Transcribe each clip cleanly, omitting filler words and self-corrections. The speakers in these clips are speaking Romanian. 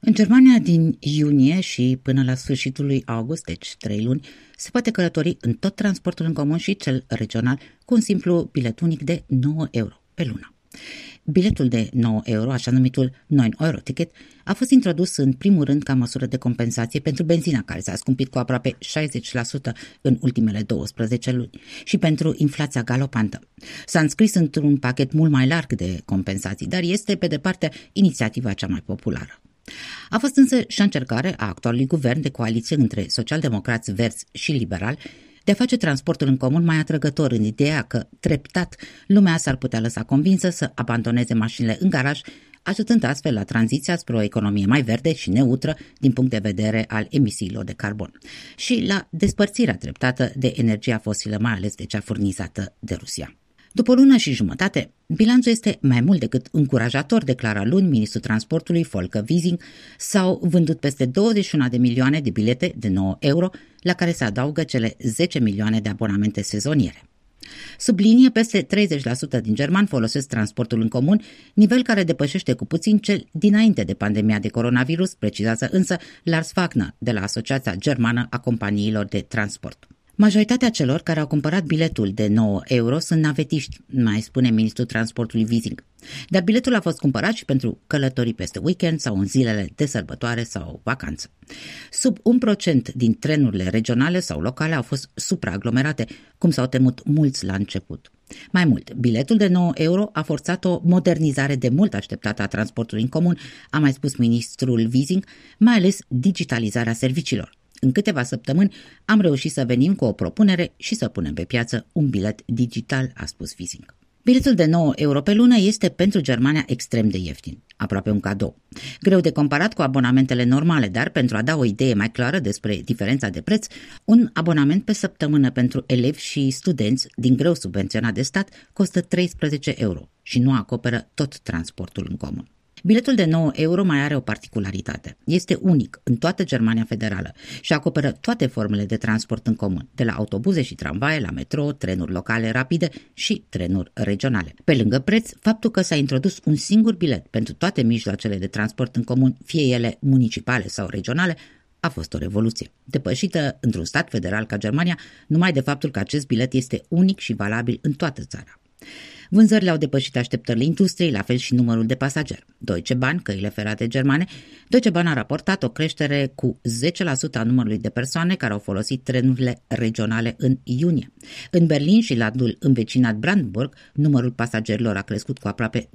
În Germania, din iunie și până la sfârșitul lui august, deci 3 luni, se poate călători în tot transportul în comun și cel regional cu un simplu bilet unic de 9 euro pe lună. Biletul de 9 euro, așa numitul 9 euro ticket, a fost introdus în primul rând ca măsură de compensație pentru benzina, care s-a scumpit cu aproape 60% în ultimele 12 luni, și pentru inflația galopantă. S-a înscris într-un pachet mult mai larg de compensații, dar este, pe departe, inițiativa cea mai populară. A fost însă și o încercare a actualului guvern de coaliție între socialdemocrați, verzi și liberali de a face transportul în comun mai atrăgător, în ideea că, treptat, lumea s-ar putea lăsa convinsă să abandoneze mașinile în garaj, ajutând astfel la tranziția spre o economie mai verde și neutră din punct de vedere al emisiilor de carbon și la despărțirea treptată de energia fosilă, mai ales de cea furnizată de Rusia. După o lună și jumătate, bilanțul este mai mult decât încurajator, declara luni ministrul transportului Volker Wissing. S-au vândut peste 21 de milioane de bilete de 9 euro, la care se adaugă cele 10 milioane de abonamente sezoniere. Sublinie, peste 30% din germani folosesc transportul în comun, nivel care depășește cu puțin cel dinainte de pandemia de coronavirus, precizează însă Lars Wagner de la Asociația Germană a Companiilor de Transport. Majoritatea celor care au cumpărat biletul de 9 euro sunt navetiști, mai spune ministrul transportului Wissing. Dar biletul a fost cumpărat și pentru călătorii peste weekend sau în zilele de sărbătoare sau vacanță. Sub 1% din trenurile regionale sau locale au fost supraaglomerate, cum s-au temut mulți la început. Mai mult, biletul de 9 euro a forțat o modernizare de mult așteptată a transportului în comun, a mai spus ministrul Wissing, mai ales digitalizarea serviciilor. În câteva săptămâni am reușit să venim cu o propunere și să punem pe piață un bilet digital, a spus Wissing. Biletul de 9 euro pe lună este pentru Germania extrem de ieftin, aproape un cadou. Greu de comparat cu abonamentele normale, dar pentru a da o idee mai clară despre diferența de preț, un abonament pe săptămână pentru elevi și studenți din greu subvenționat de stat costă 13 euro și nu acoperă tot transportul în comun. Biletul de 9 euro mai are o particularitate. Este unic în toată Germania Federală și acoperă toate formele de transport în comun, de la autobuze și tramvaie, la metro, trenuri locale rapide și trenuri regionale. Pe lângă preț, faptul că s-a introdus un singur bilet pentru toate mijloacele de transport în comun, fie ele municipale sau regionale, a fost o revoluție, depășită într-un stat federal ca Germania, numai de faptul că acest bilet este unic și valabil în toată țara. Vânzările au depășit așteptările industriei, la fel și numărul de pasageri. Deutsche Bahn, căile ferate germane, Deutsche Bahn a raportat o creștere cu 10% a numărului de persoane care au folosit trenurile regionale în iunie. În Berlin și landul învecinat Brandenburg, numărul pasagerilor a crescut cu aproape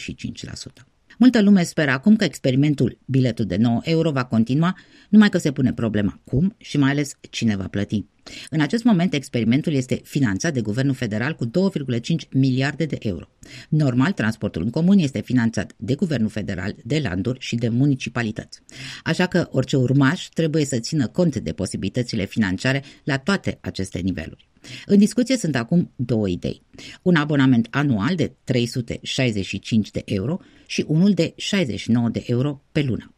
25%. Multă lume speră acum că experimentul biletul de 9 euro va continua, numai că se pune problema cum și mai ales cine va plăti. În acest moment, experimentul este finanțat de guvernul federal cu 2,5 miliarde de euro. Normal, transportul în comun este finanțat de guvernul federal, de landuri și de municipalități. Așa că orice urmaș trebuie să țină cont de posibilitățile financiare la toate aceste niveluri. În discuție sunt acum două idei. Un abonament anual de 365 de euro și unul de 69 de euro pe lună.